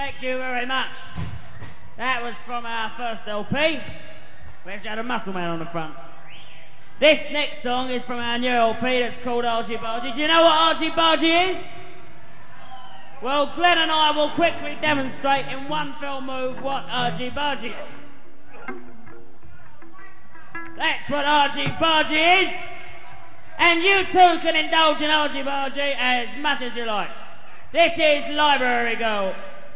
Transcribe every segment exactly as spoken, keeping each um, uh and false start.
Thank you very much. That was from our first L P, which had a muscle man on the front. This next song is from our new L P that's called Argy Bargy. Do you know what Argy Bargy is? Well, Glenn and I will quickly demonstrate in one fell move what Argy Bargy is. That's what Argy Bargy is. And you too can indulge in Argy Bargy as much as you like. This is Library Girl.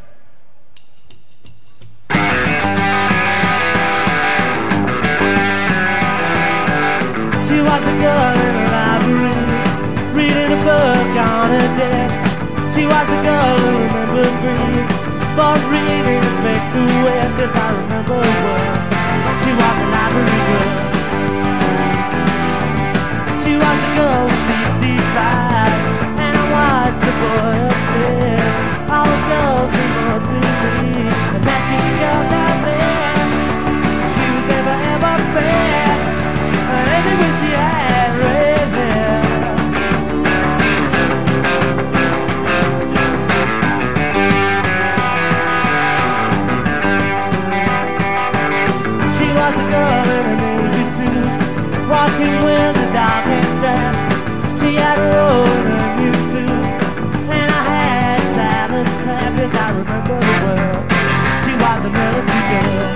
She was a girl in a library, reading a book on her desk. She was a girl who remembered me, but reading is made to wear, 'cause I remember well. She was a library girl. She was a girl with deep, deep eyes, and I was the boy upstairs. All the girls were more to me, and that she girl down there. She was never ever fair, and anyway she had red hair. She was a girl in a navy suit, walking with a dog and strap. She had a roll in a new suit, and I had silent clap, 'cause I remember well. She was a melody girl.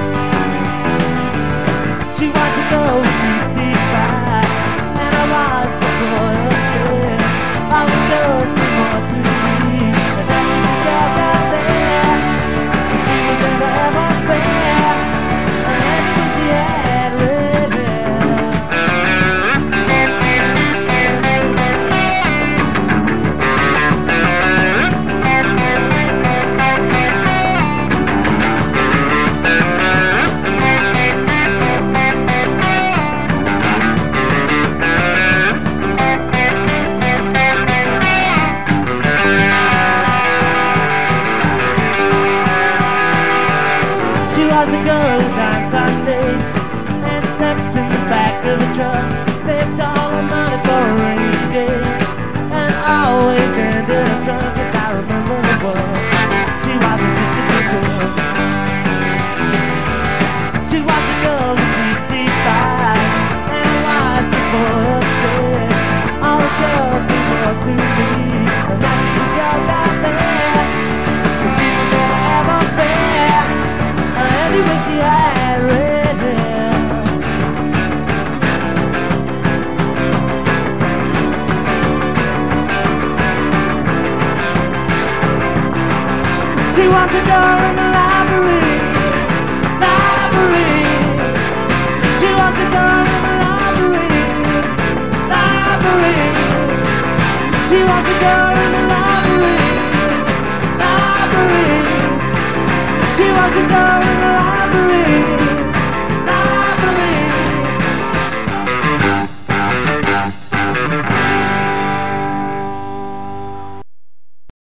She was a girl with deep, deep eyes, and I was the boy upstairs. All the girls were more to me, and that she girl down there. She was never ever fair, and anyway she had red hair. She was a girl who danced on stage and stepped in the back of the truck, saved all her money for a rainy day, and always ended up drunk, 'cause I remember the world. She was a mystical girl. She was a girl with deep, deep eyes, and I was the boy upstairs. All the girls were more to me, and that's the girl down there. She was never ever fair, anyway she had red hair. She was a girl in the library, library. She was a girl in the library, library. She was a girl in the library, library. She was a girl in the library.